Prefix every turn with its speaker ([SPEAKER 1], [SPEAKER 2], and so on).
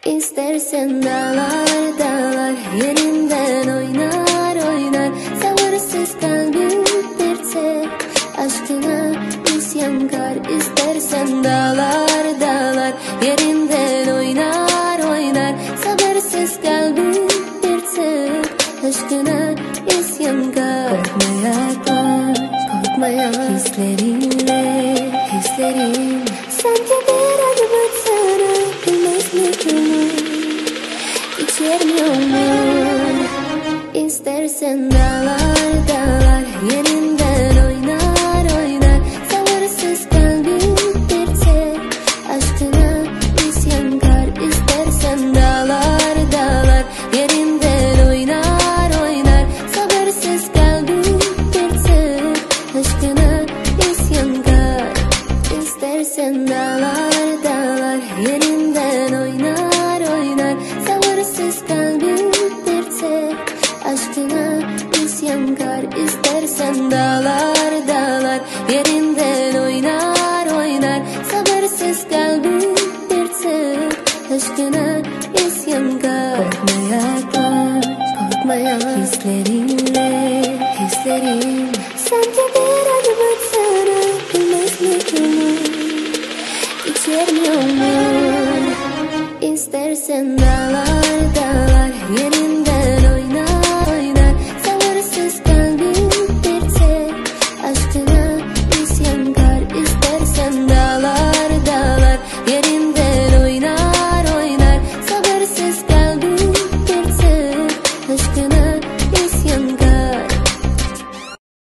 [SPEAKER 1] İstersen dağlar dağlar yerinden oynar oynar. Sabırsız kalbim bir tek aşkına isyankar. İstersen dağlar dağlar yerinden oynar oynar. Sabırsız kalbim bir tek aşkına isyankar. Korkma yaklaş, korkma yaklaş. Hislerim sanki bir adım atsana. Bilmez mi gönül içermiyor mu? İstersen dağlar dağlar yerinden oynar oynar. Sabırsız kalbim bir tek aşkına isyankar. İstersen dağlar dağlar yerinden oynar oynar. Sabırsız kalbim bir tek aşkına isyankar. İstersen dağlar dağlar yerinden oynar oynar. Sabırsız kalbim bir tek aşkına isyankar. İstersen dağlar dağlar yerinden oynar oynar. Sabırsız kalbim bir tek aşkına isyankar. Korkma yaklaş, korkma yaklaş. Hislerim sanki bir adım atsana. Bilmez mi gönül içermiyor mu? İstersen dağlar dağlar yerin